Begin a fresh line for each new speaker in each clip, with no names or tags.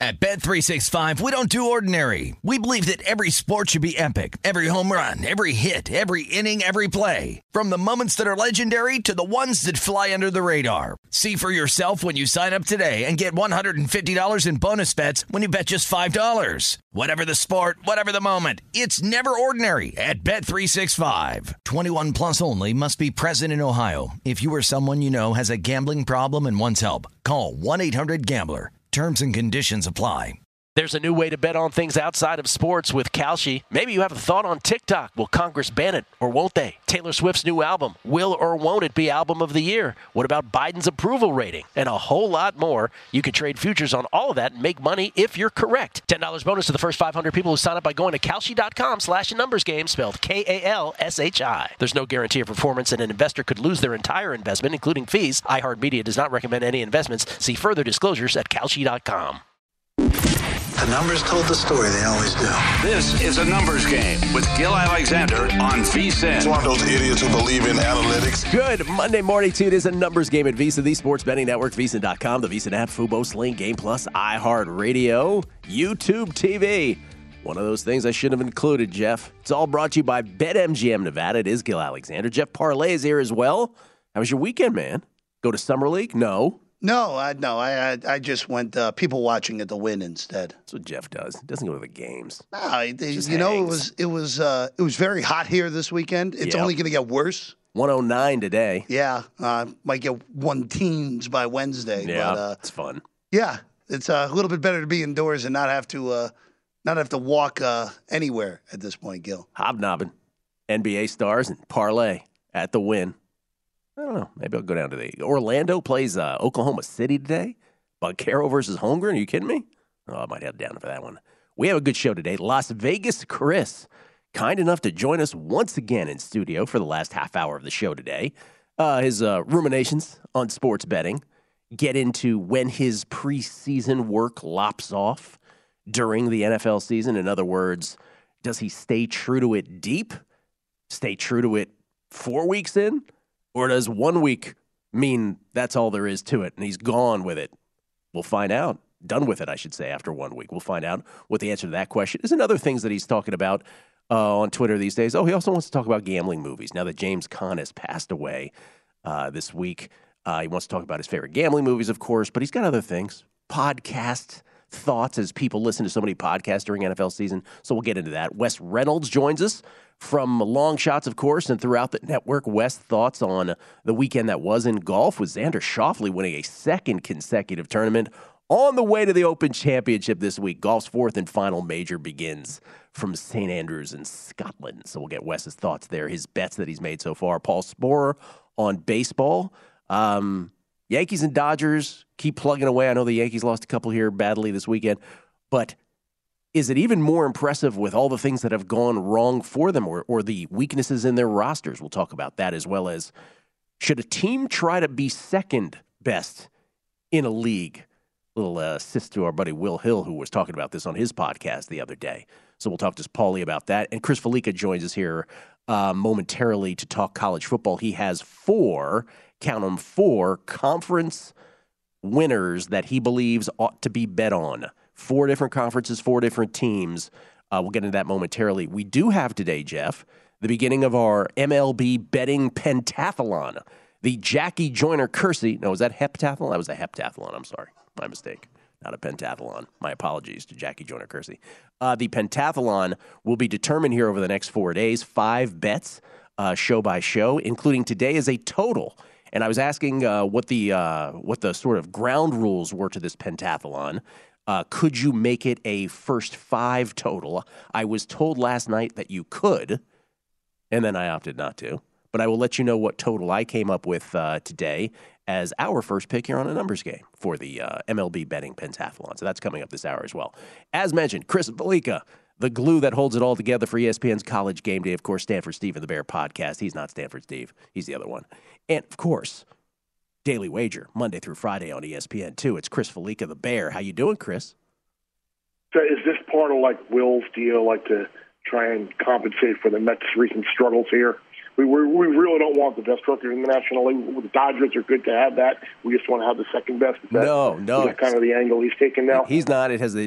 At Bet365, we don't do ordinary. We believe that every sport should be epic. Every home run, every hit, every inning, every play. From the moments that are legendary to the ones that fly under the radar. See for yourself when you sign up today and get $150 in bonus bets when you bet just $5. Whatever the sport, whatever the moment, it's never ordinary at Bet365. 21 plus only. Must be present in Ohio. If you or someone you know has a gambling problem and wants help, call 1-800-GAMBLER. Terms and conditions apply.
There's a new way to bet on things outside of sports with Kalshi. Maybe you have a thought on TikTok. Will Congress ban it or won't they? Taylor Swift's new album. Will or won't it be album of the year? What about Biden's approval rating? And a whole lot more. You can trade futures on all of that and make money if you're correct. $10 bonus to the first 500 people who sign up by going to Kalshi.com/numbersgame, spelled Kalshi. There's no guarantee of performance, and an investor could lose their entire investment, including fees. iHeartMedia does not recommend any investments. See further disclosures at Kalshi.com.
The numbers told the story, they always do.
This is A Numbers Game with Gil Alexander on VSiN.
It's one of those idiots who believe in analytics.
Good Monday morning to you. It is A Numbers Game at VSiN, the sports betting network, VSiN.com, the VSiN app, Fubo, Sling, Game Plus, iHeartRadio, YouTube TV. One of those things I should have included, Jeff. It's all brought to you by BetMGM Nevada. It is Gil Alexander. Jeff Parlay is here as well. How was your weekend, man? Go to Summer League? No.
No, I just went people watching at the Wynn instead.
That's what Jeff does. He doesn't go to the games.
No, it was very hot here this weekend. It's only going to get worse.
109 today.
Yeah, might get 110s by Wednesday.
Yeah,
but,
it's fun.
Yeah, it's a little bit better to be indoors and not have to walk anywhere at this point, Gil.
Hobnobbing, NBA stars and parlay at the Wynn. I don't know. Maybe I'll go down to the Orlando plays Oklahoma City today. Buccaro versus Holmgren. Are you kidding me? Oh, I might head down for that one. We have a good show today. Las Vegas Chris, kind enough to join us once again in studio for the last half hour of the show today. His ruminations on sports betting, get into when his preseason work lops off during the NFL season. In other words, does he stay true to it deep? Stay true to it 4 weeks in? Or does 1 week mean that's all there is to it and he's gone with it? We'll find out. Done with it, I should say, after 1 week. We'll find out what the answer to that question is. And other things that he's talking about on Twitter these days. Oh, he also wants to talk about gambling movies. Now that James Caan has passed away this week, he wants to talk about his favorite gambling movies, of course, but he's got other things. Podcast thoughts, as people listen to so many podcasts during NFL season. So we'll get into that. Wes Reynolds joins us from Long Shots, of course, and throughout the network. Wes, thoughts on the weekend that was in golf, with Xander Schauffele winning a second consecutive tournament on the way to the Open Championship this week. Golf's fourth and final major begins from St. Andrews in Scotland. So we'll get Wes's thoughts there, his bets that he's made so far. Paul Sporer on baseball. Yankees and Dodgers keep plugging away. I know the Yankees lost a couple here badly this weekend, but is it even more impressive with all the things that have gone wrong for them or the weaknesses in their rosters? We'll talk about that, as well as should a team try to be second best in a league? Little assist to our buddy Will Hill, who was talking about this on his podcast the other day. So we'll talk to Paulie about that. And Chris Felica joins us here momentarily to talk college football. He has four conference winners that he believes ought to be bet on. 4 different conferences, 4 different teams. We'll get into that momentarily. We do have today, Jeff, the beginning of our MLB betting pentathlon. The Jackie Joyner Kersee. No, was that heptathlon? That was a heptathlon. I'm sorry. My mistake. Not a pentathlon. My apologies to Jackie Joyner Kersee. The pentathlon will be determined here over the next 4 days. 5 bets, show by show, including today is a total. And I was asking what the sort of ground rules were to this pentathlon. Could you make it a first 5 total? I was told last night that you could, and then I opted not to. But I will let you know what total I came up with today as our first pick here on A Numbers Game for the MLB betting pentathlon. So that's coming up this hour as well. As mentioned, Chris Felica, the glue that holds it all together for ESPN's College Game Day. Of course, Stanford Steve and the Bear podcast. He's not Stanford Steve. He's the other one. And, of course, Daily Wager, Monday through Friday on ESPN, too. It's Chris Felica, the Bear. How you doing, Chris?
So is this part of, Will's deal, to try and compensate for the Mets' recent struggles here We really don't want the best record in the National League. The Dodgers are good to have that. We just want to have the second best. Is that kind of the angle he's taking now?
He's not. It has.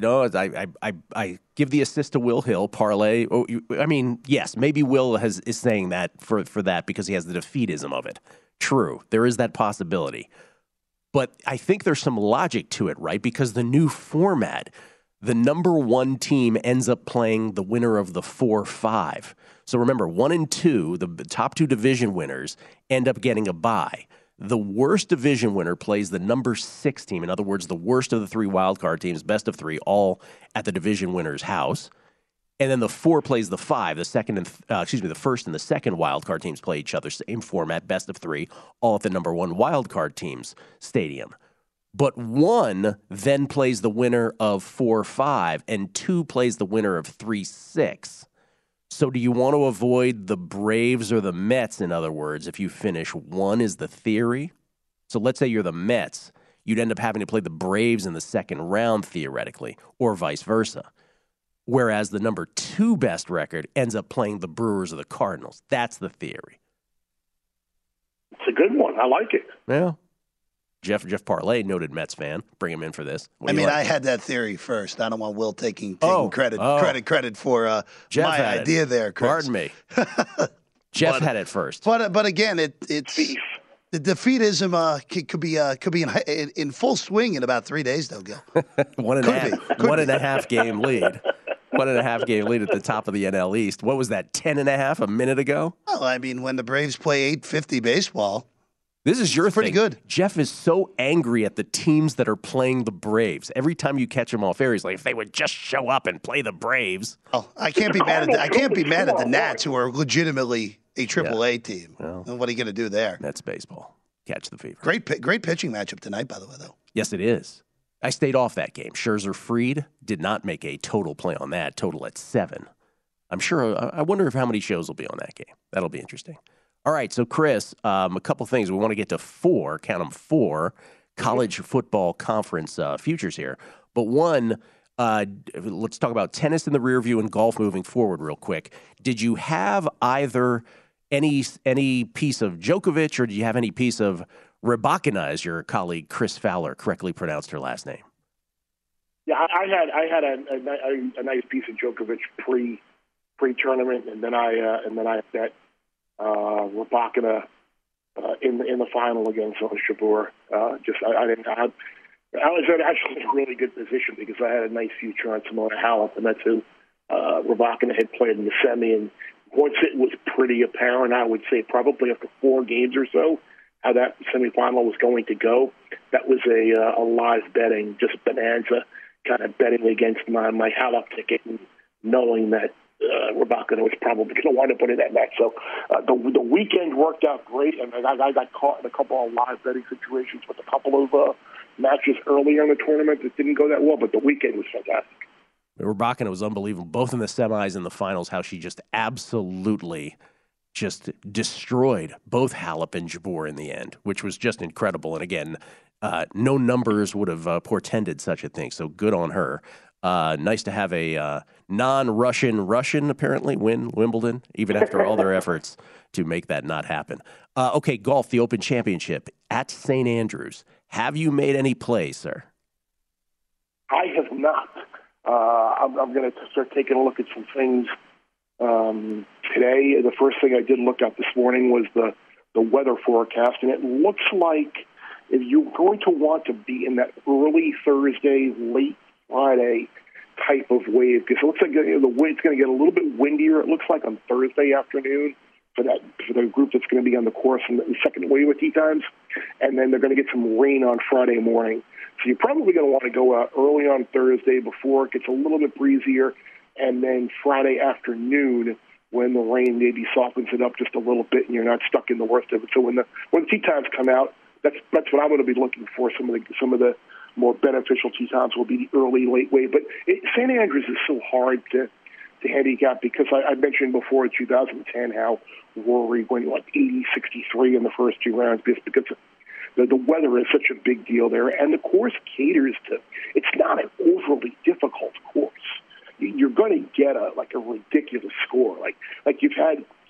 I give the assist to Will Hill. Parlay. I mean, yes, maybe Will is saying that for that because he has the defeatism of it. True, there is that possibility. But I think there's some logic to it, right? Because the new format, the number one team ends up playing the winner of the 4-5. So remember, 1 and 2, the top two division winners, end up getting a bye. The worst division winner plays the number 6 team. In other words, the worst of the 3 wildcard teams, best of 3, all at the division winner's house. And then the 4 plays the 5. The first and the second wildcard teams play each other. Same format, best of 3, all at the number 1 wildcard team's stadium. But 1 then plays the winner of 4-5, and 2 plays the winner of 3-6. So do you want to avoid the Braves or the Mets, in other words, if you finish 1 is the theory? So let's say you're the Mets. You'd end up having to play the Braves in the second round, theoretically, or vice versa. Whereas the number 2 best record ends up playing the Brewers or the Cardinals. That's the theory.
It's a good one. I like it.
Yeah. Jeff Parlay, noted Mets fan. Bring him in for this.
I had that theory first. I don't want Will taking credit for
Jeff
my idea there, Chris.
Pardon me. Jeff had it first.
But again, it's the defeatism could be in full swing in about 3 days, though, Gil.
One and a half game lead. 1.5 game lead at the top of the NL East. What was that, 10.5 a minute ago?
Well, I mean, when the Braves play 8:50 baseball.
This is your
pretty
thing.
Good.
Jeff is so angry at the teams that are playing the Braves. Every time you catch him off air, he's like, if they would just show up and play the Braves.
Oh, I can't be mad at the Nats, who are legitimately a AAA team. Well, what are you going to do there?
That's baseball. Catch the fever.
Great pitching matchup tonight, by the way, though.
Yes, it is. I stayed off that game. Scherzer Fried did not make a total play on that. Total at 7. I'm sure. I wonder if how many shows will be on that game. That'll be interesting. All right, so Chris, a couple things. We want to get to 4, count them 4, college football conference futures here. But one, let's talk about tennis in the rear view and golf moving forward real quick. Did you have either any piece of Djokovic or did you have any piece of Rybakina, as your colleague Chris Fowler correctly pronounced her last name?
Yeah, I had a nice piece of Djokovic pre-tournament, and then I bet Rybakina in the final against Ons Jabeur. I was actually in a really good position because I had a nice future on Simona Halep, and that's who Rybakina had played in the semi. And once it was pretty apparent, I would say probably after 4 games or so, how that semifinal was going to go, that was a live betting, just bonanza kind of betting against my Halep ticket, and knowing that Rybakina was probably going to wind up winning that match. So the weekend worked out great, and I got caught in a couple of live betting situations with a couple of matches earlier in the tournament that didn't go that well, but the weekend was fantastic.
Rybakina was unbelievable, both in the semis and the finals, how she just absolutely just destroyed both Halep and Jabeur in the end, which was just incredible. And again, no numbers would have portended such a thing, so good on her. Nice to have a non-Russian apparently win Wimbledon, even after all their efforts to make that not happen. Okay, golf, the Open Championship at St. Andrews. Have you made any plays, sir?
I have not. I'm going to start taking a look at some things today. The first thing I did look at this morning was the weather forecast, and it looks like if you're going to want to be in that early Thursday, late Friday type of wave, because it looks like it's going to get a little bit windier. It looks like on Thursday afternoon for the group that's going to be on the course in the second wave at tee times, and then they're going to get some rain on Friday morning. So you're probably going to want to go out early on Thursday before it gets a little bit breezier, and then Friday afternoon when the rain maybe softens it up just a little bit and you're not stuck in the worst of it. So when the tee times come out, that's what I'm going to be looking for. Some of the more beneficial tee times will be the early, late wave. But St. Andrews is so hard to handicap because I mentioned before in 2010 how Rory went like 80-63 in the first 2 rounds because the weather is such a big deal there, and the course caters to. It's not an overly difficult course. You're going to get a ridiculous score, like you've had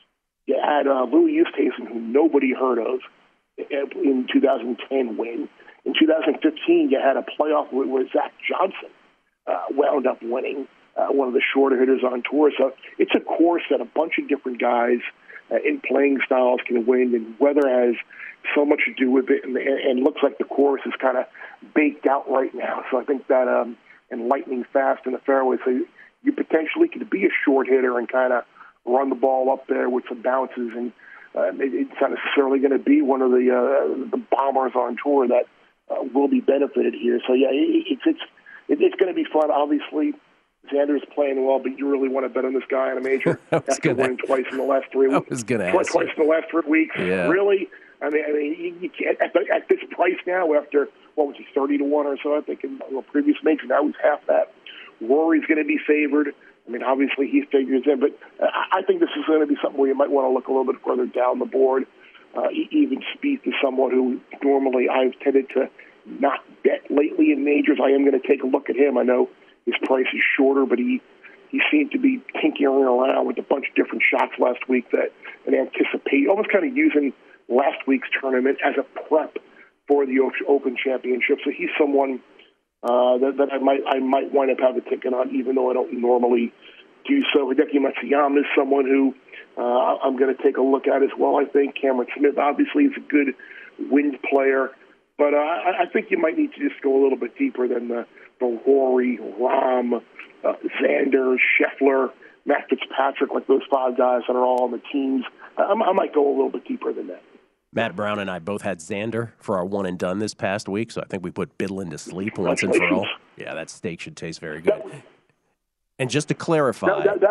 You had Louis Oosthuizen, who nobody heard of, in 2010 win. In 2015, you had a playoff where Zach Johnson wound up winning, one of the shorter hitters on tour. So it's a course that a bunch of different guys in playing styles can win, and weather has so much to do with it, and looks like the course is kind of baked out right now. So I think that and lightning fast in the fairway, so you potentially could be a short hitter and kind of run the ball up there with some bounces, and it's not necessarily going to be one of the bombers on tour that will be benefited here. So yeah, it's going to be fun. Obviously, Xander's playing well, but you really want to bet on this guy in a major after winning twice in the last 3 weeks.
I was going to ask
twice in the last 3 weeks.
Yeah.
Really? I mean, you can't at this price now. After what was he, 30-1 or so? I think in the previous major, now he's half that. Rory's going to be favored. I mean, obviously he figures in, but I think this is going to be something where you might want to look a little bit further down the board. Even Spieth is someone who normally I've tended to not bet lately in majors. I am going to take a look at him. I know his price is shorter, but he seemed to be tinkering around with a bunch of different shots last week that and anticipate, almost kind of using last week's tournament as a prep for the Open Championship. So he's someone that I might wind up having a ticket on, even though I don't normally do so. Hideki Matsuyama is someone who I'm going to take a look at as well. I think Cameron Smith obviously is a good wind player, but I think you might need to just go a little bit deeper than the Rory, Rahm, Xander, Scheffler, Matt Fitzpatrick, like those five guys that are all on the teams. I might go a little bit deeper than that.
Matt Brown and I both had Xander for our one and done this past week, so I think we put Bidlin to sleep once and for all. Yeah, that steak should taste very good. And just to clarify,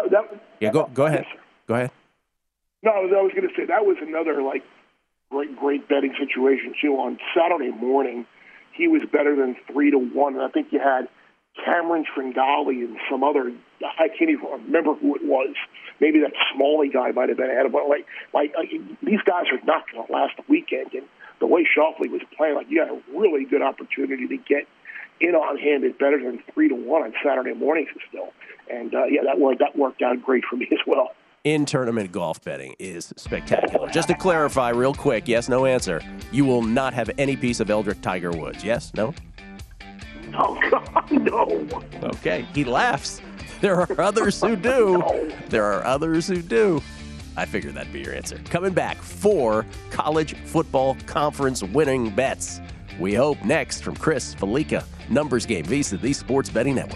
go ahead. Go ahead.
No, I was going to say that was another great betting situation too. On Saturday morning, he was better than 3-1, and I think you had Cameron Tringali and some other, I can't even remember who it was. Maybe that Smalley guy might have been ahead of it. These guys are not going to last the weekend, and the way Schauffele was playing, you had a really good opportunity to get in on him at better than 3-1 on Saturday mornings still. And that worked out great for me as well.
In-tournament golf betting is spectacular. Just to clarify real quick, yes, no answer. You will not have any piece of Eldrick Tiger Woods. Yes, no?
Oh, God, no.
Okay, he laughs. There are others who do. There are others who do. I figured that'd be your answer. Coming back, 4 college football conference winning bets. We hope next from Chris Fallica. Numbers Game, VSiN, the Sports Betting Network.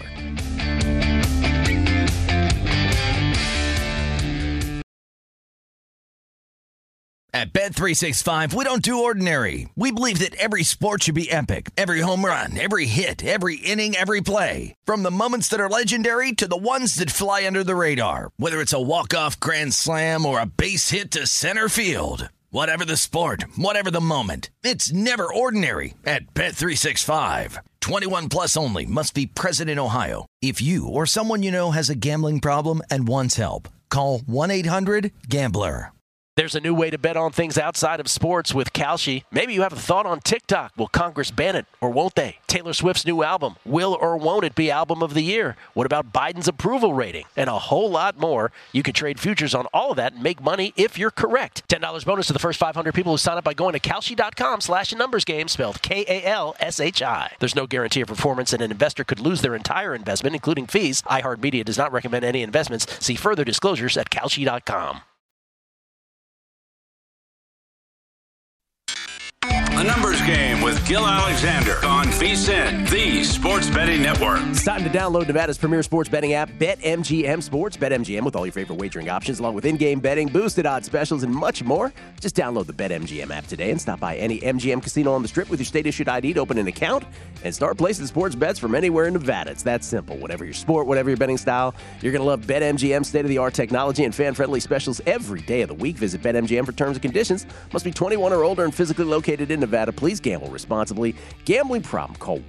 At Bet365, we don't do ordinary. We believe that every sport should be epic. Every home run, every hit, every inning, every play. From the moments that are legendary to the ones that fly under the radar. Whether it's a walk-off grand slam or a base hit to center field. Whatever the sport, whatever the moment. It's never ordinary at Bet365. 21 plus only. Must be present in Ohio. If you or someone you know has a gambling problem and wants help, call 1-800-GAMBLER.
There's a new way to bet on things outside of sports with Kalshi. Maybe you have a thought on TikTok. Will Congress ban it or won't they? Taylor Swift's new album. Will or won't it be album of the year? What about Biden's approval rating? And a whole lot more. You can trade futures on all of that and make money if you're correct. $10 bonus to the first 500 people who sign up by going to Kalshi.com/numbersgame, spelled Kalshi. There's no guarantee of performance, and an investor could lose their entire investment, including fees. iHeartMedia does not recommend any investments. See further disclosures at Kalshi.com.
The Numbers Game with Gil Alexander on VSiN, the Sports Betting Network.
It's time to download Nevada's premier sports betting app, BetMGM Sports. BetMGM with all your favorite wagering options, along with in-game betting, boosted odds specials, and much more. Just download the BetMGM app today and stop by any MGM casino on the Strip with your state-issued ID to open an account and start placing sports bets from anywhere in Nevada. It's that simple. Whatever your sport, whatever your betting style, you're going to love BetMGM's state-of-the-art technology and fan-friendly specials every day of the week. Visit BetMGM for terms and conditions. Must be 21 or older and physically located in Nevada. Please gamble responsibly. Gambling problem? Call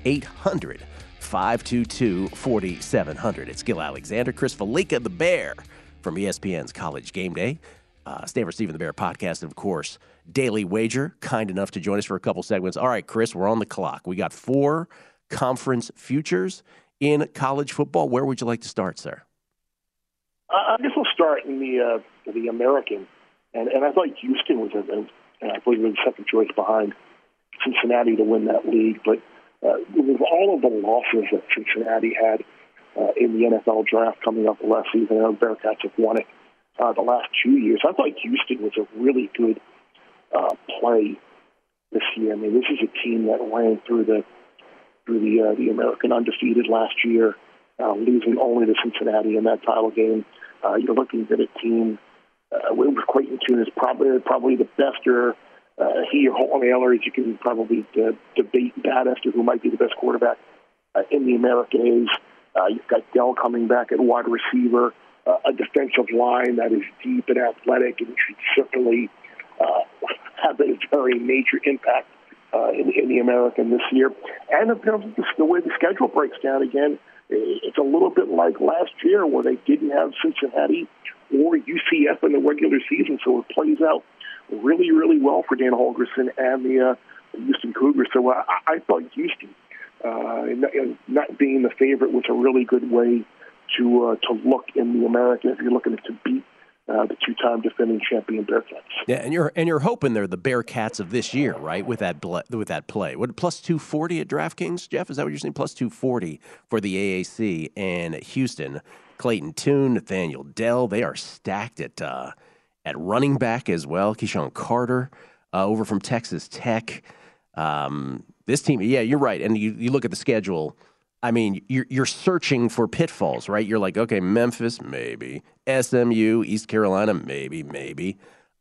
1-800-522-4700. It's Gil Alexander, Chris Fallica, the Bear from ESPN's College Game Day, Stanford Stephen the Bear podcast, and of course, Daily Wager, kind enough to join us for a couple segments. All right, Chris, we're on the clock. We got 4 conference futures in college football. Where would you like to start, sir?
I guess we'll start in the American And I thought Houston was, I believe, was the second choice behind Cincinnati to win that league. But with all of the losses that Cincinnati had in the NFL draft coming up last season, the Bearcats have won it the last 2 years. I thought Houston was a really good play this year. I mean, this is a team that ran through the American undefeated last year, losing only to Cincinnati in that title game. You're looking at a team with Clayton Tune is probably the best, or he or Holton Ahlers, you can probably debate that as to who might be the best quarterback in the American A's. You've got Dell coming back at wide receiver, a defensive line that is deep and athletic and should certainly have a very major impact in the American this year. And in terms of the way the schedule breaks down again, it's a little bit like last year where they didn't have Cincinnati or UCF in the regular season, so it plays out really, really well for Dan Holgorsen and the Houston Cougars. So I thought Houston, not being the favorite, was a really good way to look in the American if you're looking to beat the two-time defending champion Bearcats.
Yeah, and you're hoping they're the Bearcats of this year, right? With that play, what plus 240 at DraftKings, Jeff? Is that what you're saying? Plus 240 for the AAC and Houston. Clayton Tune, Nathaniel Dell, they are stacked at running back as well. Keyshawn Carter over from Texas Tech. This team, yeah, you're right. And you look at the schedule. I mean, you're searching for pitfalls, right? You're like, okay, Memphis, maybe. SMU, East Carolina, maybe.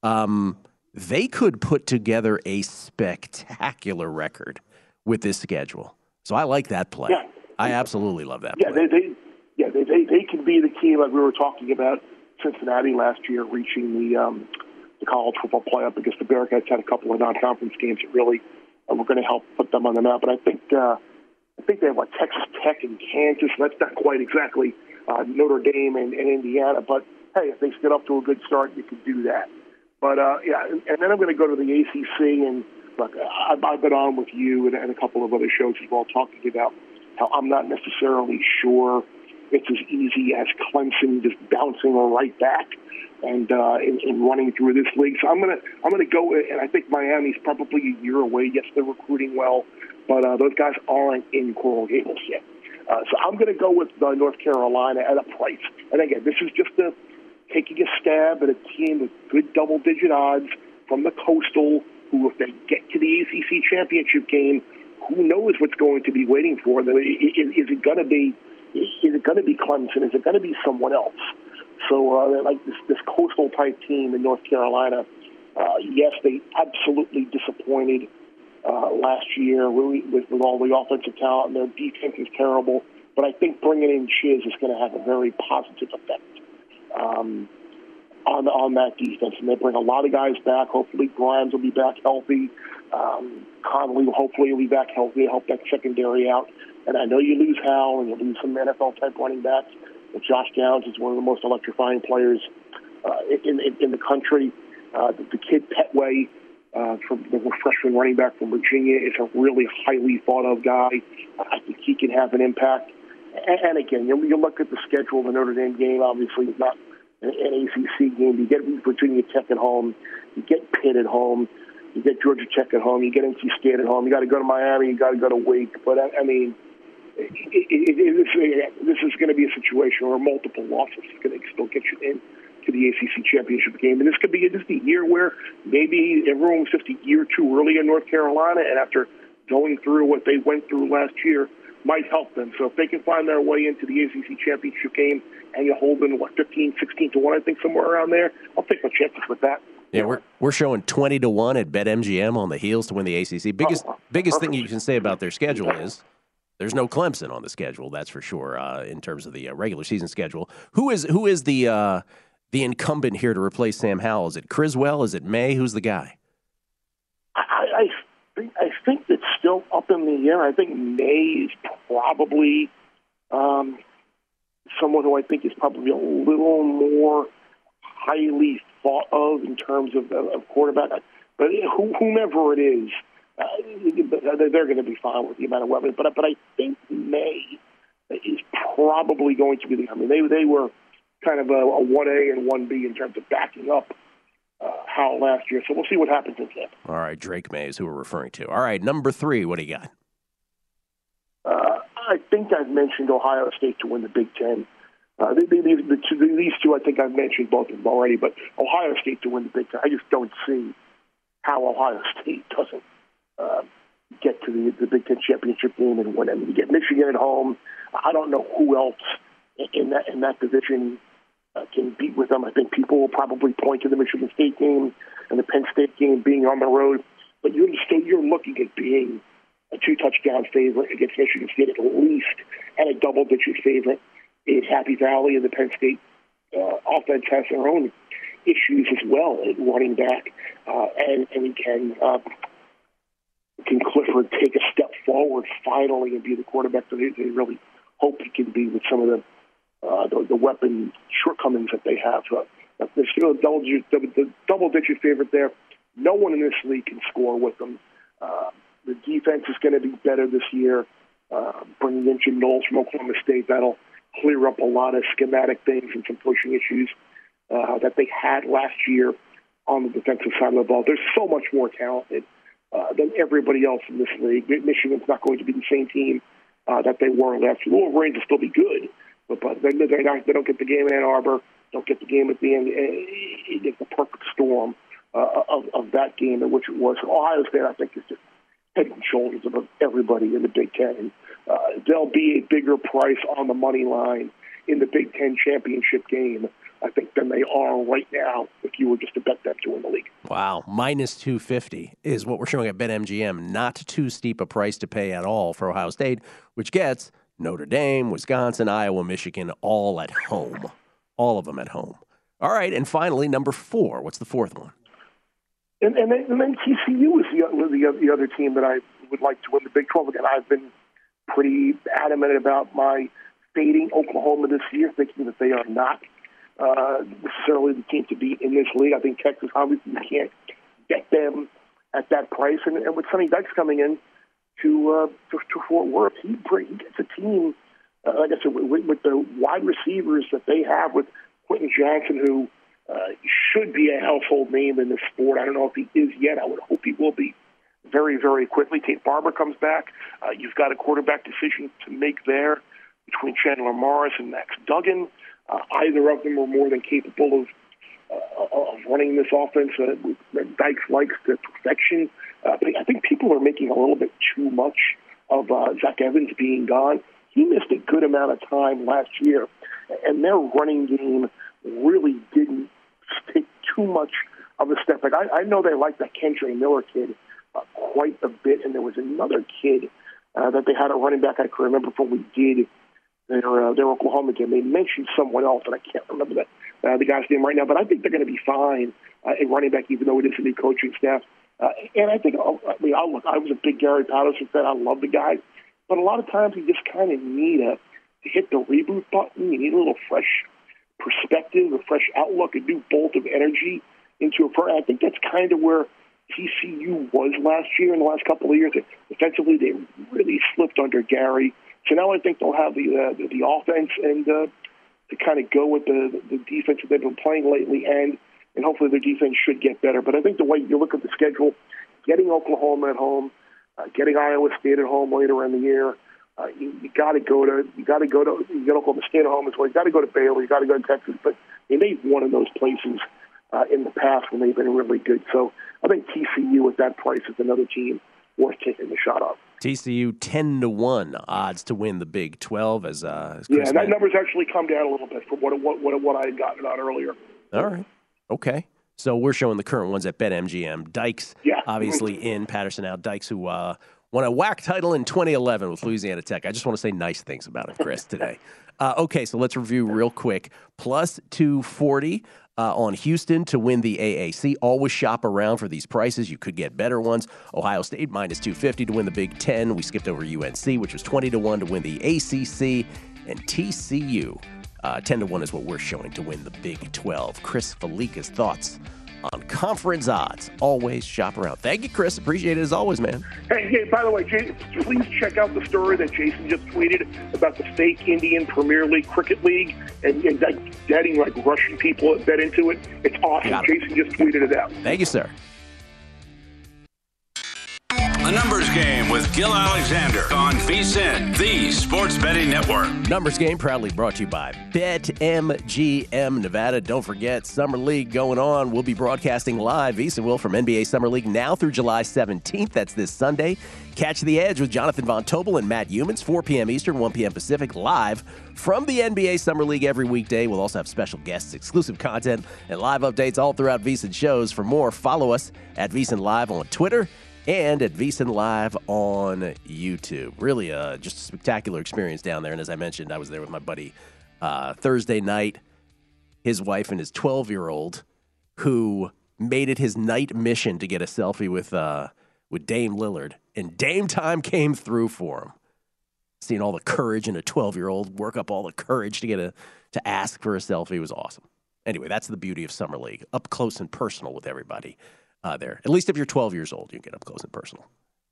They could put together a spectacular record with this schedule. So I like that play.
Yeah.
I absolutely love that
play. They could be the team like we were talking about Cincinnati last year reaching the college football playoff because the Bearcats had a couple of non-conference games that really were going to help put them on the map. But I think they have Texas Tech and Kansas. That's not quite exactly Notre Dame and Indiana. But, hey, if they get up to a good start, you could do that. But, and then I'm going to go to the ACC. And, look, I've been on with you and a couple of other shows as well talking about how I'm not necessarily sure it's as easy as Clemson just bouncing right back and running through this league. So I'm gonna go, and I think Miami's probably a year away. Yes, they're recruiting well, but those guys aren't in Coral Gables yet. So I'm going to go with North Carolina at a price. And again, this is just taking a stab at a team with good double-digit odds from the Coastal, who, if they get to the ACC championship game, who knows what's going to be waiting for them? Is it going to be Clemson? Is it going to be someone else? So, like this Coastal type team in North Carolina, yes, they absolutely disappointed last year with all the offensive talent, and their defense is terrible. But I think bringing in Chiz is going to have a very positive effect on that defense. And they bring a lot of guys back. Hopefully, Grimes will be back healthy. Conley hopefully will be back healthy to help that secondary out. And I know you lose Hal and you lose some NFL-type running backs. But Josh Downs is one of the most electrifying players in the country. The kid Petway, from the freshman running back from Virginia, is a really highly thought-of guy. I think he can have an impact. And again, you look at the schedule. The Notre Dame game obviously is not an ACC game. You get Virginia Tech at home. You get Pitt at home. You get Georgia Tech at home. You get NC State at home. You got to go to Miami. You got to go to Wake. But I mean, this is going to be a situation where multiple losses is going to still get you in to the ACC championship game. And this could be just a year where maybe everyone was just a year too early in North Carolina, and after going through what they went through last year, might help them. So if they can find their way into the ACC championship game and you hold them, 15, 16-1, I think, somewhere around there, I'll take my chances with that.
Yeah, we're showing 20-1 at BetMGM on the heels to win the ACC. Biggest thing you can say about their schedule is there's no Clemson on the schedule. That's for sure. In terms of the regular season schedule, who is the incumbent here to replace Sam Howell? Is it Criswell? Is it May? Who's the guy?
I think it's still up in the air. I think May is probably someone who I think is probably a little more highly thought of in terms of quarterback. But whomever it is, they're going to be fine with the amount of weapons. But I think May is probably going to be I mean, they were kind of a 1A and 1B in terms of backing up how last year. So we'll see what happens in Tampa.
All right, Drake May is who we're referring to. All right, number 3, what do you got?
I think I've mentioned Ohio State to win the Big Ten. These two, I think I've mentioned both of them already, but Ohio State to win the Big Ten. I just don't see how Ohio State doesn't get to the Big Ten championship game and win it. I mean, you get Michigan at home. I don't know who else in that division can beat with them. I think people will probably point to the Michigan State game and the Penn State game being on the road, but you're looking at being a 2-touchdown favorite against Michigan State at least, and a double-digit favorite in Happy Valley, and the Penn State offense has their own issues as well at running back, and can Clifford take a step forward finally and be the quarterback that they really hope he can be with some of the weapon shortcomings that they have. They're still a double-digit favorite there. No one in this league can score with them. The defense is going to be better this year. Bringing in Jim Knowles from Oklahoma State, that'll clear up a lot of schematic things and some pushing issues that they had last year on the defensive side of the ball. They're so much more talented than everybody else in this league. Michigan's not going to be the same team that they were last year. The Wolverines will still be good, but they don't get the game in Ann Arbor, don't get the game at the end. It's the perfect storm of that game in which it was. Ohio State, I think, is just head and shoulders above everybody in the Big Ten. There'll be a bigger price on the money line in the Big Ten championship game, I think, than they are right now if you were just to bet them to win the league.
Wow, minus 250 is what we're showing at BetMGM. Not too steep a price to pay at all for Ohio State, which gets Notre Dame, Wisconsin, Iowa, Michigan, all at home. All of them at home. All right, and finally, number 4. What's the fourth one?
And then TCU is the other team that I would like to win the Big 12. Again, I've been pretty adamant about my fading Oklahoma this year, thinking that they are not necessarily the team to beat in this league. I think Texas, obviously, you can't get them at that price. And with Sonny Dykes coming in to Fort Worth, he gets a team, like I said, with the wide receivers that they have with Quentin Johnson, who should be a household name in this sport. I don't know if he is yet. I would hope he will be very, very quickly. Tate Barber comes back. You've got a quarterback decision to make there between Chandler Morris and Max Duggan. Either of them are more than capable of running this offense. Dykes likes to perfection. But I think people are making a little bit too much of Zach Evans being gone. He missed a good amount of time last year, and their running game really didn't take too much of a step back. I know they like that Kendre Miller kid quite a bit, and there was another kid that they had a running back I can remember from we did their Oklahoma game. They mentioned someone else, and I can't remember the guy's name right now, but I think they're going to be fine in running back, even though it is a new coaching staff. And I think, I was a big Gary Patterson fan. I love the guy, but a lot of times you just kind of need to hit the reboot button. You need a little fresh perspective, a fresh outlook, a new bolt of energy into a program. I think that's kind of where TCU was last year. In the last couple of years, defensively they really slipped under Gary. So now I think they'll have the offense and to kind of go with the defense that they've been playing lately, and hopefully their defense should get better. But I think the way you look at the schedule, getting Oklahoma at home, getting Iowa State at home later in the year, you got to go to Oklahoma State at home as well. You got to go to Baylor. You got to go to Texas. But they made one of those places in the past when they've been really good. So I think TCU at that price is another team worth taking the shot on.
TCU 10-1 odds to win the Big 12 as Chris
that number's actually come down a little bit from what I had gotten out earlier.
All right. Okay. So we're showing the current ones at BetMGM. Dykes, obviously in, Patterson out. Dykes, who won a WAC title in 2011 with Louisiana Tech. I just want to say nice things about him, Chris, today. Okay, so let's review real quick. Plus 240 on Houston to win the AAC. Always shop around for these prices. You could get better ones. Ohio State minus 250 to win the Big Ten. We skipped over UNC, which was 20-1 to win the ACC. And TCU, 10-1 is what we're showing to win the Big 12. Chris Fallica's thoughts on Conference Odds. Always shop around. Thank you, Chris. Appreciate it as always, man.
Hey, by the way, please check out the story that Jason just tweeted about the fake Indian Premier League Cricket League and getting like Russian people that bet into it. It's awesome. Jason just tweeted it out.
Thank you, sir.
A Numbers Game with Gil Alexander on VSiN, the Sports Betting Network.
Numbers Game proudly brought to you by BetMGM Nevada. Don't forget, Summer League going on. We'll be broadcasting live, VSiN will, from NBA Summer League now through July 17th. That's this Sunday. Catch the Edge with Jonathan Von Tobel and Matt Humans, 4 p.m. Eastern, 1 p.m. Pacific, live from the NBA Summer League every weekday. We'll also have special guests, exclusive content, and live updates all throughout VSiN shows. For more, follow us at VSiN Live on Twitter and at VSiN Live on YouTube. Really just a spectacular experience down there. And as I mentioned, I was there with my buddy Thursday night, his wife and his 12-year-old, who made it his night mission to get a selfie with Dame Lillard. And Dame time came through for him. Seeing all the courage in a 12-year-old work up all the courage to ask for a selfie was awesome. Anyway, that's the beauty of Summer League, up close and personal with everybody. There. At least if you're 12 years old, you can get up close and personal.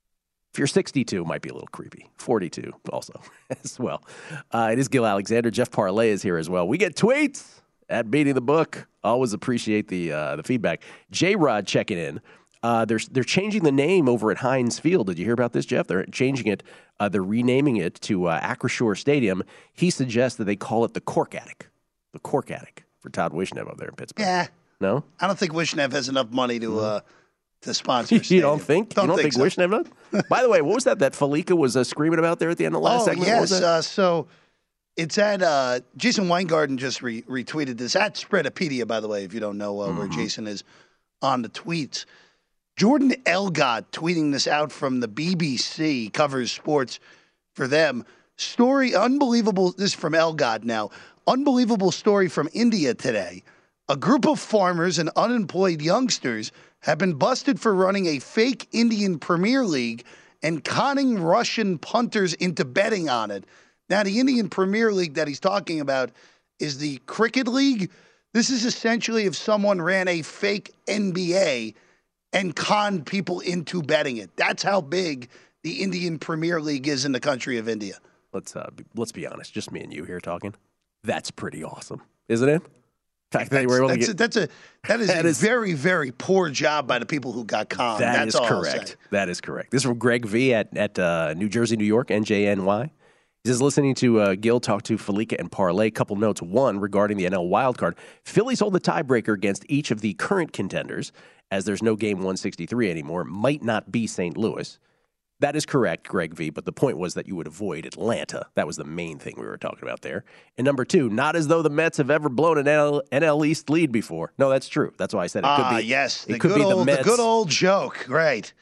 If you're 62, it might be a little creepy. 42 also as well. It is Gil Alexander. Jeff Parlay is here as well. We get tweets at Beating the Book. Always appreciate the feedback. J-Rod checking in. They're changing the name over at Heinz Field. Did you hear about this, Jeff? They're changing it. They're renaming it to Acrisure Stadium. He suggests that they call it the Cork Attic. The Cork Attic for Todd Wishnev up there in Pittsburgh.
Yeah.
No?
I don't think Wishnev has enough money to sponsor.
You don't think?
You
don't think
so.
Wishnev does? By the way, what was that Falika was screaming about there at the end of the last segment?
Yes. So it's at Jason Weingarten just retweeted this at Spreadopedia, by the way, if you don't know where Jason is on the tweets. Jordan Elgott tweeting this out from the BBC, covers sports for them. Story, unbelievable. This is from Elgott now. Unbelievable story from India today. A group of farmers and unemployed youngsters have been busted for running a fake Indian Premier League and conning Russian punters into betting on it. Now, the Indian Premier League that he's talking about is the Cricket League. This is essentially if someone ran a fake NBA and conned people into betting it. That's how big the Indian Premier League is in the country of India.
Let's be honest, just me and you here talking. That's pretty awesome, isn't it? Fact that we're able to get
that is a very, very poor job by the people who got conned. That's all
correct. That is correct. This is from Greg V at New Jersey, New York, NJNY. He says, listening to Gil talk to Falika and Parlay, couple notes. One, regarding the NL wildcard, Phillies hold the tiebreaker against each of the current contenders, as there's no game 163 anymore. Might not be St. Louis. That is correct, Greg V., but the point was that you would avoid Atlanta. That was the main thing we were talking about there. And number two, not as though the Mets have ever blown an NL East lead before. No, that's true. That's why I said it could be.
Yes,
it could be the Mets.
The good old joke, right?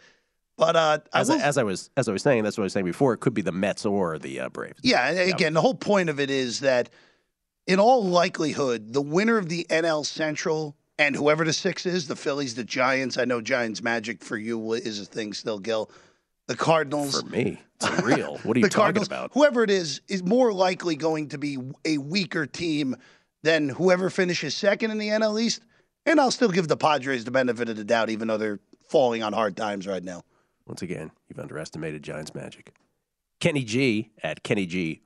But
as I was saying, that's what I was saying before. It could be the Mets or the Braves.
Yeah, and again, the whole point of it is that, in all likelihood, the winner of the NL Central and whoever the six is, the Phillies, the Giants. I know Giants Magic for you is a thing still, Gil. The Cardinals.
For me, it's real. What are you talking about?
Whoever it is more likely going to be a weaker team than whoever finishes second in the NL East. And I'll still give the Padres the benefit of the doubt, even though they're falling on hard times right now.
Once again, you've underestimated Giants Magic. Kenny G at Kenny G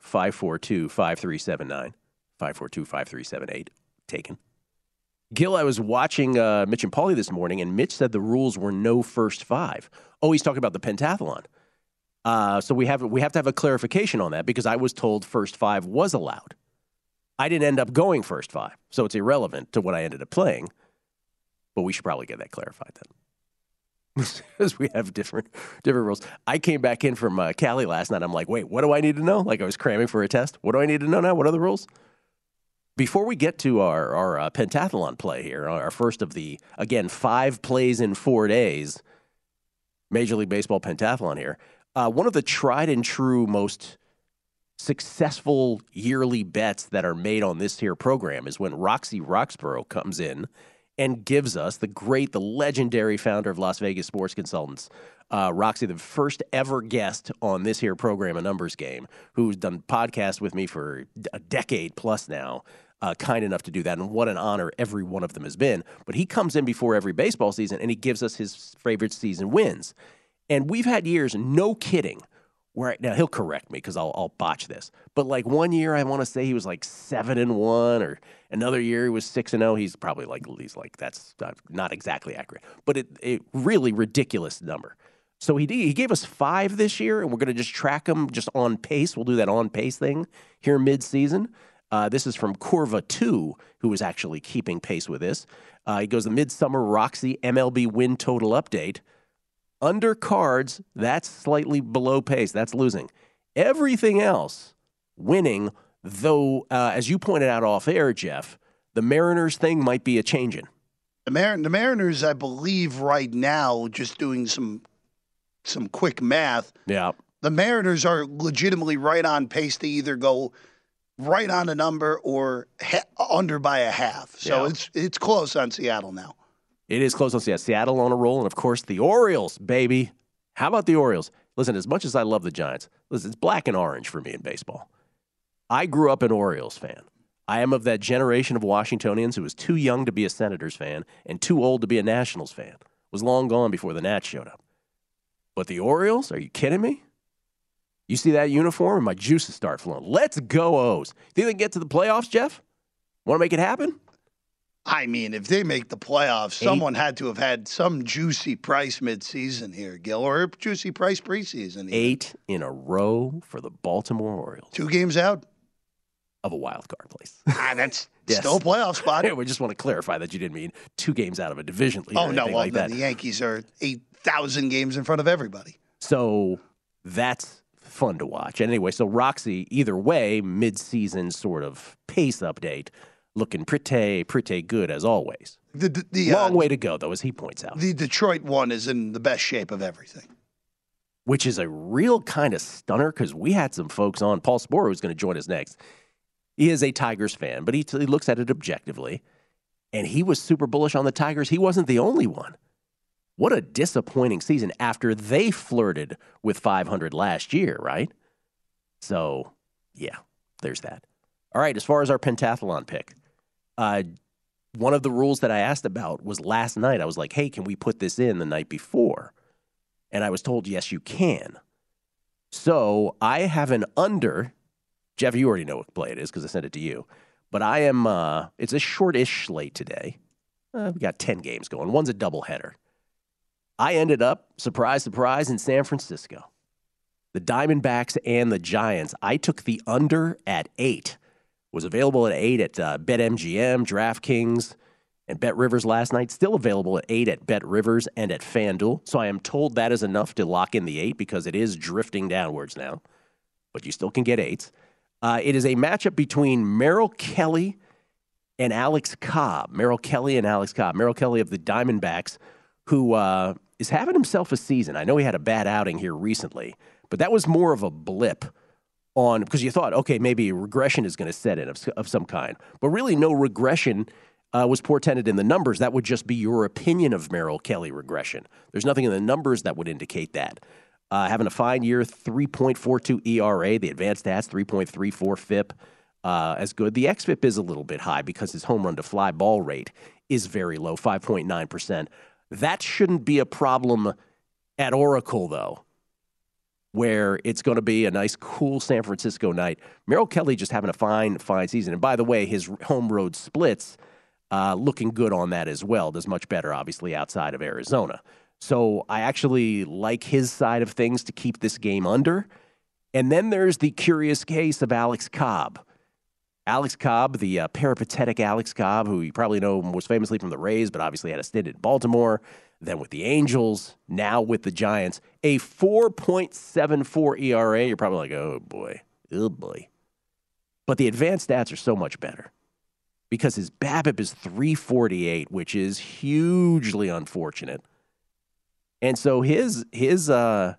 542-5379, 542-5378. Taken. Gil, I was watching Mitch and Paulie this morning, and Mitch said the rules were no first five. Oh, he's talking about the pentathlon. So we have to have a clarification on that because I was told first five was allowed. I didn't end up going first five, so it's irrelevant to what I ended up playing. But we should probably get that clarified then. Because we have different rules. I came back in from Cali last night. I'm like, wait, what do I need to know? Like I was cramming for a test. What do I need to know now? What are the rules? Before we get to our pentathlon play here, our first of the, again, 5 plays in 4 days, Major League Baseball pentathlon here, one of the tried and true most successful yearly bets that are made on this here program is when Roxy Roxborough comes in and gives us the legendary founder of Las Vegas Sports Consultants, Roxy, the first ever guest on this here program, A Numbers Game, who's done podcasts with me for a decade plus now. kind enough to do that, and what an honor every one of them has been. But he comes in before every baseball season, and he gives us his favorite season wins. And we've had years, no kidding, where now he'll correct me because I'll botch this. But like one year, I want to say he was like 7-1, or another year he was 6-0. He's probably he's like that's not exactly accurate, but it really ridiculous number. So he gave us 5 this year, and we're going to just track them just on pace. We'll do that on pace thing here mid-season. This is from Corva 2, who was actually keeping pace with this. He goes, the Midsummer Roxy MLB win total update. Under cards, that's slightly below pace. That's losing. Everything else, winning, though, as you pointed out off air, Jeff, the Mariners thing might be a changing.
The Mariners, I believe right now, just doing some quick math,
yeah,
the Mariners are legitimately right on pace to either go right on a number or under by a half. So it's close on Seattle now.
It is close on Seattle. Seattle on a roll, and of course the Orioles, baby. How about the Orioles? Listen, as much as I love the Giants, listen, it's black and orange for me in baseball. I grew up an Orioles fan. I am of that generation of Washingtonians who was too young to be a Senators fan and too old to be a Nationals fan. Was long gone before the Nats showed up. But the Orioles, are you kidding me? You see that uniform and my juices start flowing. Let's go, O's. Think they can get to the playoffs, Jeff? Want to make it happen?
I mean, if they make the playoffs, someone had to have had some juicy price midseason here, Gil, or juicy price preseason.
8 in a row for the Baltimore Orioles.
2 games out
of a wild card place.
That's still a playoff spot.
Yeah, we just want to clarify that you didn't mean 2 games out of a division lead.
Oh, no, well,
like that.
The Yankees are 8,000 games in front of everybody.
So that's fun to watch. And anyway, so Roxy, either way, mid-season sort of pace update, looking pretty good as always. The long way to go, though, as he points out.
The Detroit one is in the best shape of everything.
Which is a real kind of stunner because we had some folks on. Paul Sporer, who's going to join us next. He is a Tigers fan, but he looks at it objectively. And he was super bullish on the Tigers. He wasn't the only one. What a disappointing season after they flirted with 500 last year, right? So, yeah, there's that. All right, as far as our pentathlon pick, one of the rules that I asked about was last night. I was like, hey, can we put this in the night before? And I was told, yes, you can. So I have an under. Jeff, you already know what play it is because I sent it to you. But I am, it's a short-ish slate today. We got 10 games going. One's a doubleheader. I ended up, surprise, surprise, in San Francisco. The Diamondbacks and the Giants. I took the under at 8. Was available at 8 at BetMGM, DraftKings, and BetRivers last night. Still available at 8 at BetRivers and at FanDuel. So I am told that is enough to lock in the 8 because it is drifting downwards now. But you still can get 8s. It is a matchup between Merrill Kelly and Alex Cobb. Merrill Kelly and Alex Cobb. Merrill Kelly of the Diamondbacks, who is having himself a season. I know he had a bad outing here recently, but that was more of a blip on because you thought, okay, maybe regression is going to set in of some kind. But really no regression was portended in the numbers. That would just be your opinion of Merrill Kelly regression. There's nothing in the numbers that would indicate that. Having a fine year, 3.42 ERA, the advanced stats, 3.34 FIP, as good. The xFIP is a little bit high because his home run to fly ball rate is very low, 5.9%. That shouldn't be a problem at Oracle, though, where it's going to be a nice, cool San Francisco night. Merrill Kelly just having a fine season. And by the way, his home road splits looking good on that as well. Does much better, obviously, outside of Arizona. So I actually like his side of things to keep this game under. And then there's the curious case of Alex Cobb. Alex Cobb, the peripatetic Alex Cobb, who you probably know most famously from the Rays, but obviously had a stint at Baltimore, then with the Angels, now with the Giants. A 4.74 ERA. You're probably like, oh, boy. But the advanced stats are so much better because his BABIP is 348, which is hugely unfortunate. And so his FIP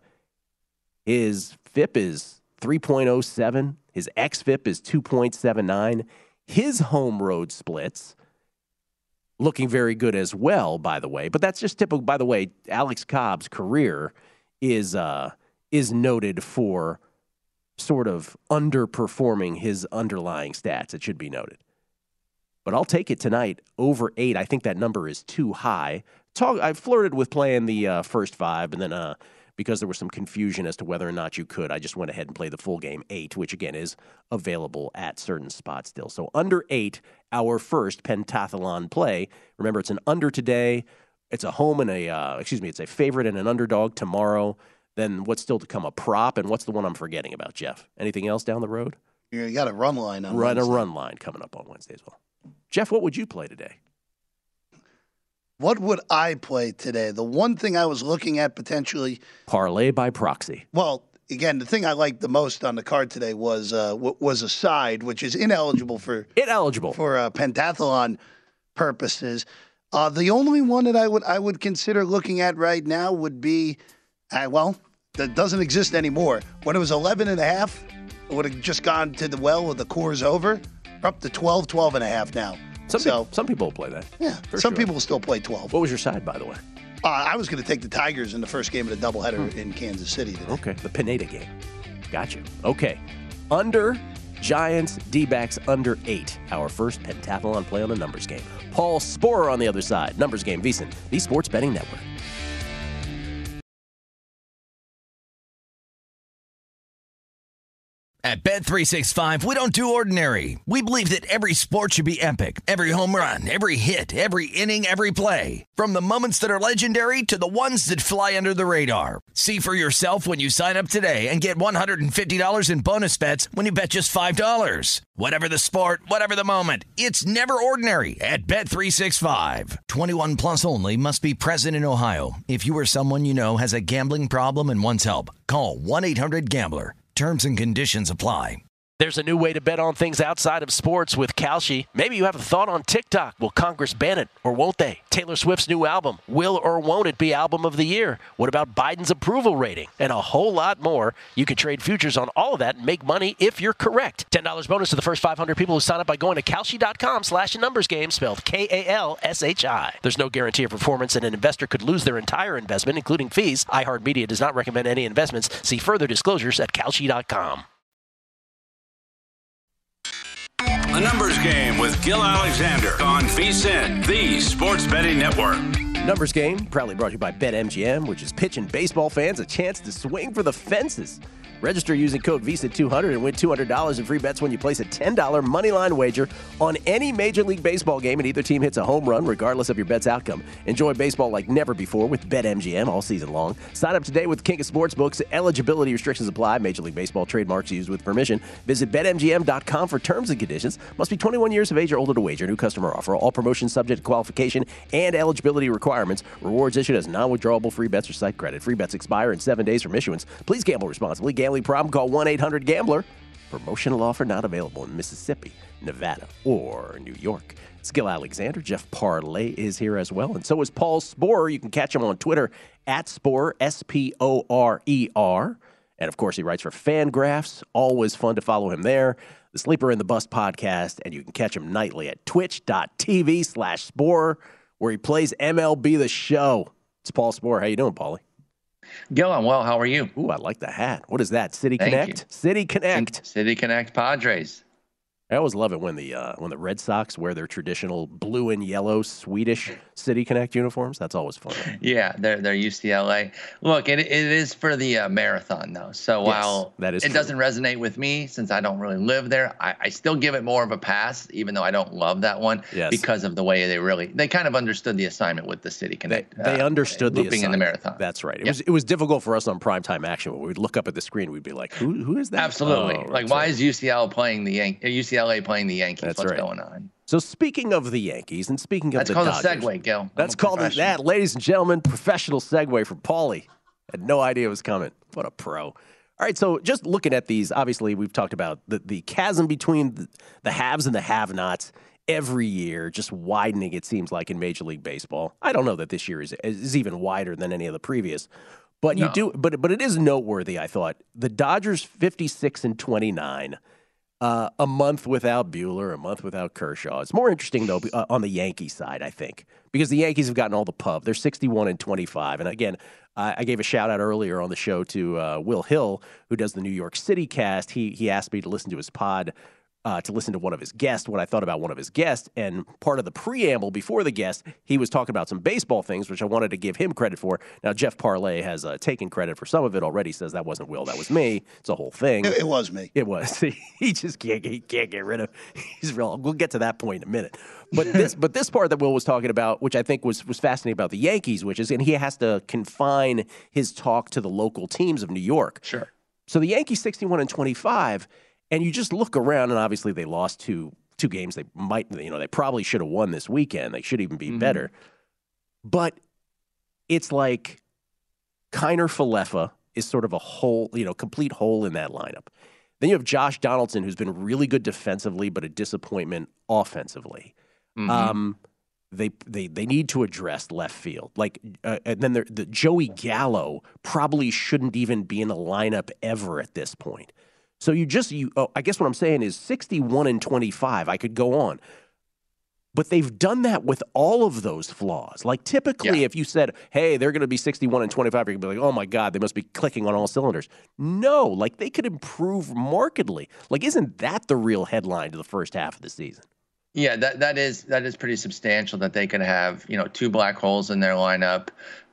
is 3.07. His xFIP is 2.79. His home road splits looking very good as well, by the way. But that's just typical. By the way, Alex Cobb's career is noted for sort of underperforming his underlying stats. It should be noted. but I'll take it tonight over 8. I think that number is too high. I flirted with playing the first 5, and then because there was some confusion as to whether or not you could, I just went ahead and played the full game 8, which again is available at certain spots still. So under 8, our first pentathlon play. Remember, it's an under today. It's a home and it's a favorite and an underdog tomorrow. Then what's still to come? A prop, and what's the one I'm forgetting about, Jeff? Anything else down the road?
You got a run line on
Wednesday.
A
run line coming up on Wednesday as well. Jeff, what would you play today?
What would I play today? The one thing I was looking at potentially.
Parlay by proxy.
Well, again, the thing I liked the most on the card today was a side, which is ineligible for pentathlon purposes. The only one that I would consider looking at right now would be, that doesn't exist anymore. When it was 11.5, it would have just gone to the well with the core's over. We're up to 12.5 now.
Some people will play that.
Yeah, some people will still play 12.
What was your side, by the way?
I was going to take the Tigers in the first game of the doubleheader in Kansas City today.
Okay, the Pineda game. Got you. Okay, under Giants, D-backs under 8. Our first pentathlon play on a numbers game. Paul Sporer on the other side. Numbers game, VSiN, the Sports Betting Network.
At Bet365, we don't do ordinary. We believe that every sport should be epic. Every home run, every hit, every inning, every play. From the moments that are legendary to the ones that fly under the radar. See for yourself when you sign up today and get $150 in bonus bets when you bet just $5. Whatever the sport, whatever the moment, it's never ordinary at Bet365. 21 plus only. Must be present in Ohio. If you or someone you know has a gambling problem and wants help, call 1-800-GAMBLER. Terms and conditions apply.
There's a new way to bet on things outside of sports with Kalshi. Maybe you have a thought on TikTok. Will Congress ban it or won't they? Taylor Swift's new album. Will or won't it be album of the year? What about Biden's approval rating? And a whole lot more. You can trade futures on all of that and make money if you're correct. $10 bonus to the first 500 people who sign up by going to Kalshi.com/numbersgame, spelled Kalshi. There's no guarantee of performance, and an investor could lose their entire investment, including fees. iHeartMedia does not recommend any investments. See further disclosures at Kalshi.com.
A numbers game with Gil Alexander on VSiN, the Sports Betting Network.
Numbers game proudly brought to you by BetMGM, which is pitching baseball fans a chance to swing for the fences. Register using code VSiN200 and win $200 in free bets when you place a $10 moneyline wager on any Major League Baseball game and either team hits a home run regardless of your bet's outcome. Enjoy baseball like never before with BetMGM all season long. Sign up today with King of Sportsbooks. Eligibility restrictions apply. Major League Baseball trademarks used with permission. Visit BetMGM.com for terms and conditions. Must be 21 years of age or older to wager. New customer offer. All promotions subject to qualification and eligibility requirements. Rewards issued as non-withdrawable free bets or site credit. Free bets expire in 7 days from issuance. Please gamble responsibly. Gambling problem? Call 1-800-GAMBLER. Promotional offer not available in Mississippi, Nevada, or New York. Gil Alexander. Jeff Parlay is here as well, and so is Paul Sporer. You can catch him on Twitter at Sporer, Sporer. And, of course, he writes for Fangraphs. Always fun to follow him there. The Sleeper in the Bust podcast, and you can catch him nightly at twitch.tv/Sporer, where he plays MLB The Show. It's Paul Sporer. How you doing, Paulie?
Gil, I'm well. How are you?
Ooh, I like the hat. What is that? City
Thank
Connect?
you.
City Connect.
City Connect Padres.
I always love it when the Red Sox wear their traditional blue and yellow Swedish City Connect uniforms. That's always fun.
Yeah, they're UCLA. Look, it is for the marathon, though. So while
that is
it
true.
doesn't resonate with me since I don't really live there, I still give it more of a pass, even though I don't love that one, because of the way they kind of understood the assignment with the City Connect.
They understood the
looping
assignment.
in the marathon.
That's right. It was difficult for us on primetime action when we'd look up at the screen. We'd be like, who is that?
Absolutely. Why is UCLA playing the Yankees?
That's
What's
right.
going on?
So speaking of the Yankees and speaking of
That's
the
called
Dodgers,
a segue, Gil.
That's called that, ladies and gentlemen, professional segue from Paulie. Had no idea it was coming. What a pro. All right, so just looking at these, obviously we've talked about the chasm between the haves and the have-nots every year, just widening, it seems like, in Major League Baseball. I don't know that this year is even wider than any of the previous. But but it is noteworthy, I thought. The Dodgers 56-29. A month without Buehler, a month without Kershaw. It's more interesting, though, on the Yankee side, I think, because the Yankees have gotten all the pub. They're 61-25. And again, I gave a shout out earlier on the show to Will Hill, who does the New York City cast. He asked me to listen to his pod to listen to one of his guests, what I thought about one of his guests. And part of the preamble before the guest, he was talking about some baseball things, which I wanted to give him credit for. Now, Jeff Parlay has taken credit for some of it already, says that wasn't Will, that was me. It's a whole thing.
It was me.
It was. He just can't get rid of. He's real. We'll get to that point in a minute. But this part that Will was talking about, which I think was fascinating about the Yankees, which is, and he has to confine his talk to the local teams of New York.
Sure.
So the Yankees 61-25. And you just look around, and obviously they lost two games. They they probably should have won this weekend. They should even be better. But it's like Kiner Falefa is sort of a hole, complete hole in that lineup. Then you have Josh Donaldson, who's been really good defensively, but a disappointment offensively. They need to address left field. And then the Joey Gallo probably shouldn't even be in the lineup ever at this point. So I guess what I'm saying is 61-25. I could go on. But they've done that with all of those flaws. Like typically if you said, hey, they're going to be 61-25, you're going to be like, oh my God, they must be clicking on all cylinders. No, like they could improve markedly. Like, isn't that the real headline to the first half of the season?
Yeah, that is pretty substantial that they can have, two black holes in their lineup.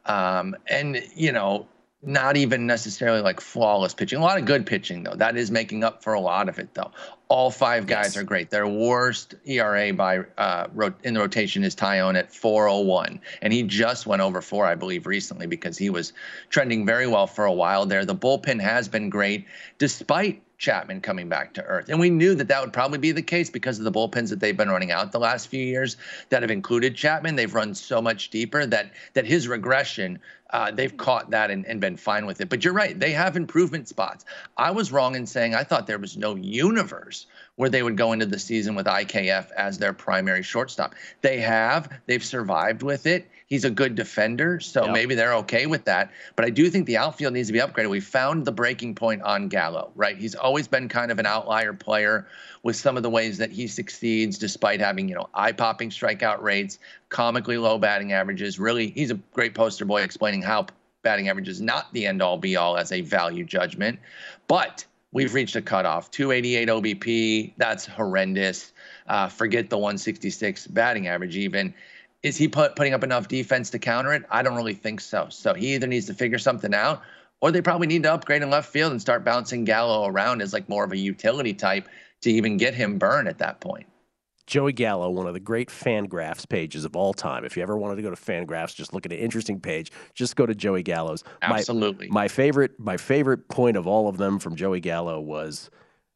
Not even necessarily like flawless pitching. A lot of good pitching, though. That is making up for a lot of it, though. All five guys are great. Their worst ERA in the rotation is Tyone at 4.01. And he just went over 4, I believe, recently because he was trending very well for a while there. The bullpen has been great despite Chapman coming back to earth. And we knew that would probably be the case because of the bullpens that they've been running out the last few years that have included Chapman. They've run so much deeper that his regression, they've caught that and been fine with it. But you're right. They have improvement spots. I was wrong in saying I thought there was no universe where they would go into the season with IKF as their primary shortstop. They've survived with it. He's a good defender, so maybe they're okay with that. But I do think the outfield needs to be upgraded. We found the breaking point on Gallo, right? He's always been kind of an outlier player with some of the ways that he succeeds despite having, eye-popping strikeout rates, comically low batting averages. Really, he's a great poster boy explaining how batting average is not the end-all, be-all as a value judgment. But we've reached a cutoff. 288 OBP, that's horrendous. Forget the 166 batting average even. Is he putting up enough defense to counter it? I don't really think so. So he either needs to figure something out, or they probably need to upgrade in left field and start bouncing Gallo around as like more of a utility type to even get him burned at that point.
Joey Gallo, one of the great Fangraphs pages of all time. If you ever wanted to go to Fangraphs, just look at an interesting page. Just go to Joey Gallo's.
Absolutely.
My favorite point of all of them from Joey Gallo was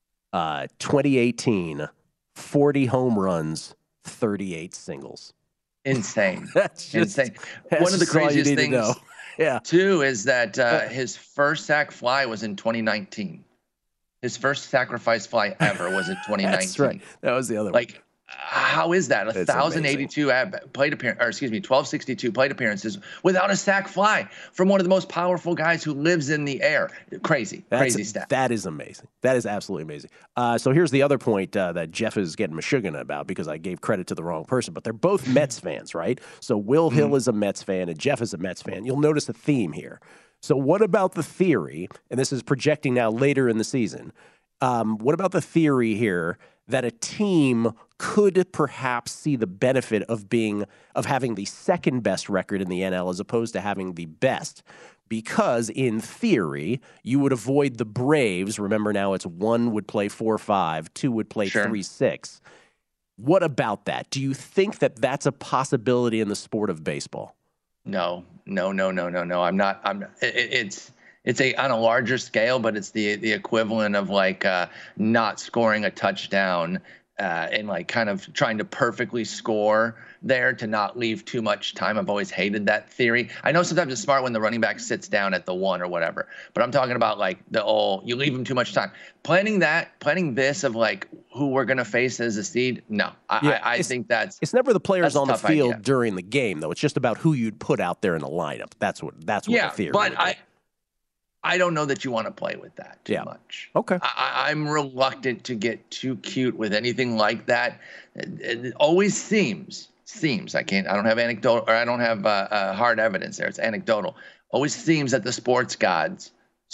2018, 40 home runs, 38 singles.
Insane.
That's just
insane.
That's
one of the craziest things, too, is that his first sac fly was in 2019. His first sacrifice fly ever was in 2019.
That's right. That was the other one.
How is that? 1,082 plate appearance, or 1,262 plate appearances without a sac fly from one of the most powerful guys who lives in the air. Crazy stat.
That is amazing. That is absolutely amazing. So here's the other point that Jeff is getting Meshuggah about because I gave credit to the wrong person, but they're both Mets fans, right? So Will Hill is a Mets fan and Jeff is a Mets fan. You'll notice a theme here. So what about the theory, and this is projecting now later in the season, what about the theory here that a team could perhaps see the benefit of having the second best record in the NL as opposed to having the best? Because in theory, you would avoid the Braves. Remember now it's 1 would play 4-5, 2 would play 3-6. What about that? Do you think that that's a possibility in the sport of baseball?
No. I'm not. It's on a larger scale, but it's the equivalent of not scoring a touchdown and kind of trying to perfectly score there to not leave too much time. I've always hated that theory. I know sometimes it's smart when the running back sits down at the 1 or whatever, but I'm talking about you leave him too much time. Planning this of who we're going to face as a seed. No, I think it's
never the players on the field during the game though. It's just about who you'd put out there in the lineup. That's what the theory.
But I don't know that you want to play with that too much.
Okay.
I'm reluctant to get too cute with anything like that. It always seems I don't have anecdotal, or I don't have hard evidence there. It's anecdotal. Always seems that the sports gods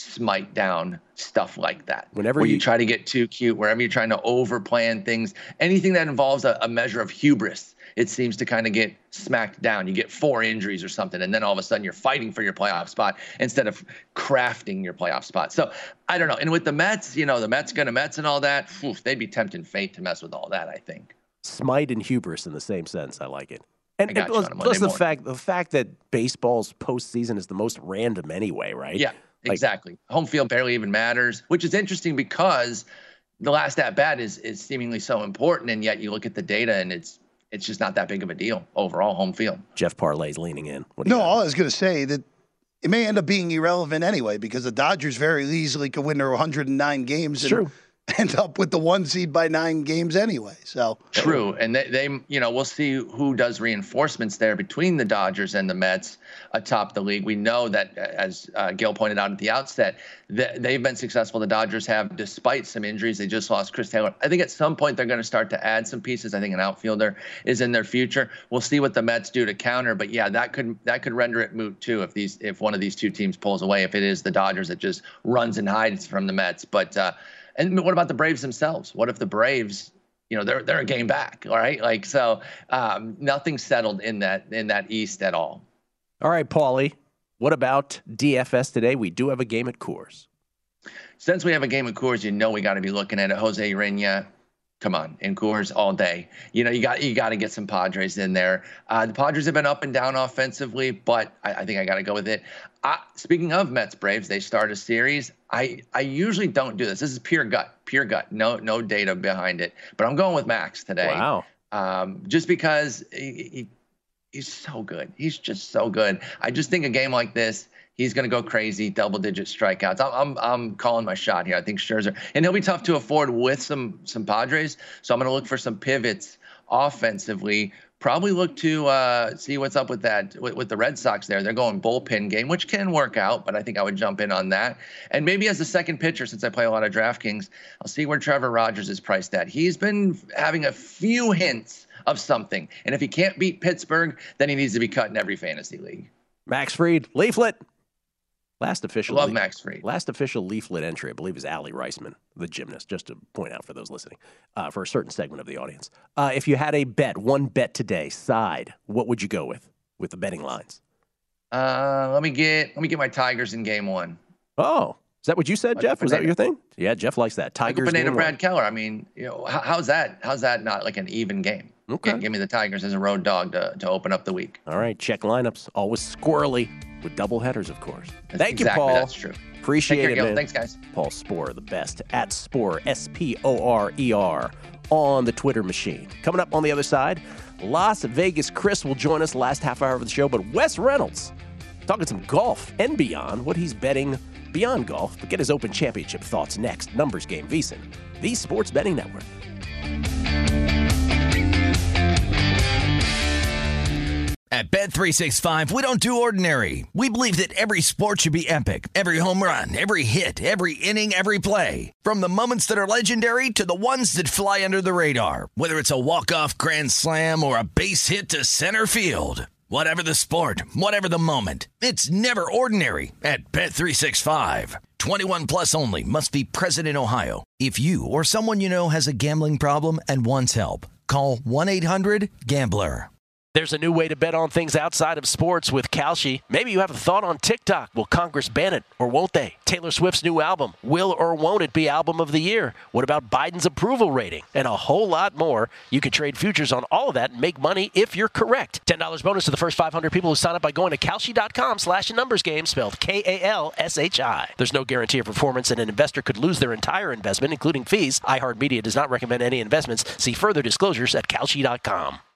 smite down stuff like that.
Whenever
where you try to get too cute, wherever you're trying to overplan things, anything that involves a measure of hubris, it seems to kind of get smacked down. You get 4 injuries or something, and then all of a sudden you're fighting for your playoff spot instead of crafting your playoff spot. So I don't know. And with the Mets, the Mets gonna Mets and all that, they'd be tempting fate to mess with all that, I think.
Smite and hubris in the same sense. I like it. And
plus
the fact that baseball's postseason is the most random anyway, right?
Yeah, exactly. Home field barely even matters, which is interesting because the last at bat is seemingly so important, and yet you look at the data and it's just not that big of a deal overall. Home field.
Jeff Parlay's leaning in.
All I was going to say that it may end up being irrelevant anyway because the Dodgers very easily could win their 109 games.
True.
End up with the 1 seed by 9 games anyway. So
true, and they we'll see who does reinforcements there between the Dodgers and the Mets atop the league. We know that, as Gil pointed out at the outset, they've been successful. The Dodgers have, despite some injuries. They just lost Chris Taylor. I think at some point they're going to start to add some pieces. I think an outfielder is in their future. We'll see what the Mets do to counter, but yeah, that could render it moot too if one of these two teams pulls away. If it is the Dodgers that just runs and hides from the Mets, but. And what about the Braves themselves? What if the Braves, they're a game back, all right? Nothing settled in that East at all.
All right, Paulie, what about DFS today? We do have a game at Coors.
Since we have a game at Coors, we got to be looking at it. Jose Urena, come on, in Coors all day. You got to get some Padres in there. The Padres have been up and down offensively, but I think I got to go with it. Speaking of Mets Braves, they start a series. I usually don't do this. This is pure gut. No data behind it. But I'm going with Max today.
Wow.
Just because he's so good. He's just so good. I just think a game like this, he's going to go crazy, double-digit strikeouts. I'm calling my shot here. I think Scherzer, and he'll be tough to afford with some Padres. So I'm going to look for some pivots offensively. Probably look to see what's up with that with the Red Sox there. They're going bullpen game, which can work out, but I think I would jump in on that. And maybe as a second pitcher, since I play a lot of DraftKings, I'll see where Trevor Rogers is priced at. He's been having a few hints of something, and if he can't beat Pittsburgh, then he needs to be cut in every fantasy league.
Max Fried, Leaflet. Last official Leaflet entry, I believe, is Allie Reisman, the gymnast, just to point out for those listening, for a certain segment of the audience. If you had one bet today, side, what would you go with the betting lines?
Let me get my Tigers in game 1.
Oh, is that what you said, Jeff? Was that your thing? Yeah, Jeff likes that. Tigers.
Banana Brad Keller. I mean, how's that not like an even game?
Okay.
Give me the Tigers as a road dog to open up the week.
All right, check lineups. Always squirrely with double headers, of course. Thank you, Paul.
That's true.
Appreciate it, man.
Thanks, guys.
Paul Sporer, the best at Sporer, Sporer, on the Twitter machine. Coming up on the other side, Las Vegas Chris will join us last half hour of the show, but Wes Reynolds talking some golf and beyond, what he's betting beyond golf, but get his Open Championship thoughts next. Numbers Game VSiN, the Sports Betting Network.
At Bet365, we don't do ordinary. We believe that every sport should be epic. Every home run, every hit, every inning, every play. From the moments that are legendary to the ones that fly under the radar. Whether it's a walk-off grand slam or a base hit to center field. Whatever the sport, whatever the moment. It's never ordinary at Bet365. 21 plus only. Must be present in Ohio. If you or someone you know has a gambling problem and wants help, call 1-800-GAMBLER.
There's a new way to bet on things outside of sports with Kalshi. Maybe you have a thought on TikTok. Will Congress ban it or won't they? Taylor Swift's new album. Will or won't it be album of the year? What about Biden's approval rating? And a whole lot more. You can trade futures on all of that and make money if you're correct. $10 bonus to the first 500 people who sign up by going to Kalshi.com/numbersgame, spelled Kalshi. There's no guarantee of performance and an investor could lose their entire investment, including fees. iHeartMedia does not recommend any investments. See further disclosures at Kalshi.com.